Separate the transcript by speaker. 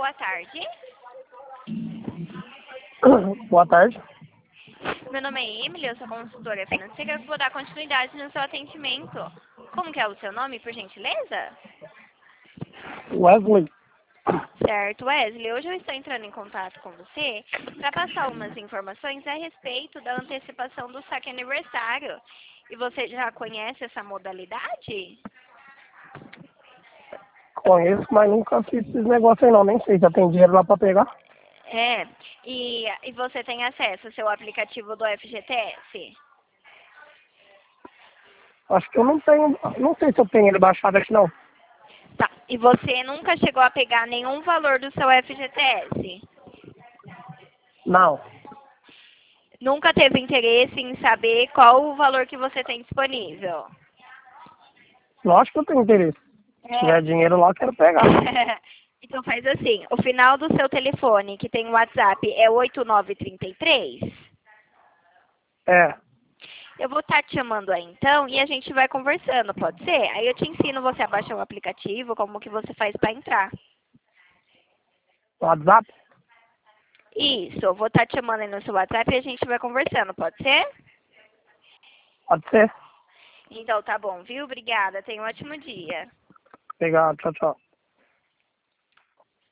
Speaker 1: Boa tarde.
Speaker 2: Boa tarde.
Speaker 1: Meu nome é Emily, eu sou consultora financeira. Eu vou dar continuidade no seu atendimento. Como que é o seu nome, por gentileza?
Speaker 2: Wesley.
Speaker 1: Certo, Wesley. Hoje eu estou entrando em contato com você para passar algumas informações a respeito da antecipação do saque aniversário. E você já conhece essa modalidade?
Speaker 2: Conheço, mas nunca fiz esses negócios aí não. Nem sei. Já tem dinheiro lá pra pegar?
Speaker 1: É. E você tem acesso ao seu aplicativo do FGTS?
Speaker 2: Acho que eu não tenho. Não sei se eu tenho ele baixado aqui não.
Speaker 1: Tá. E você nunca chegou a pegar nenhum valor do seu FGTS?
Speaker 2: Não.
Speaker 1: Nunca teve interesse em saber qual o valor que você tem disponível?
Speaker 2: Lógico que eu tenho interesse. Se tiver dinheiro lá, eu quero pegar.
Speaker 1: Então faz assim, o final do seu telefone, que tem o WhatsApp, é 8933?
Speaker 2: É.
Speaker 1: Eu vou estar te chamando aí então e a gente vai conversando, pode ser? Aí eu te ensino você a baixar o aplicativo, como que você faz para entrar.
Speaker 2: WhatsApp?
Speaker 1: Isso, eu vou estar te chamando aí no seu WhatsApp e a gente vai conversando, pode ser?
Speaker 2: Pode ser.
Speaker 1: Então tá bom, viu? Obrigada, tenha um ótimo dia.
Speaker 2: Obrigado. Tchau, tchau.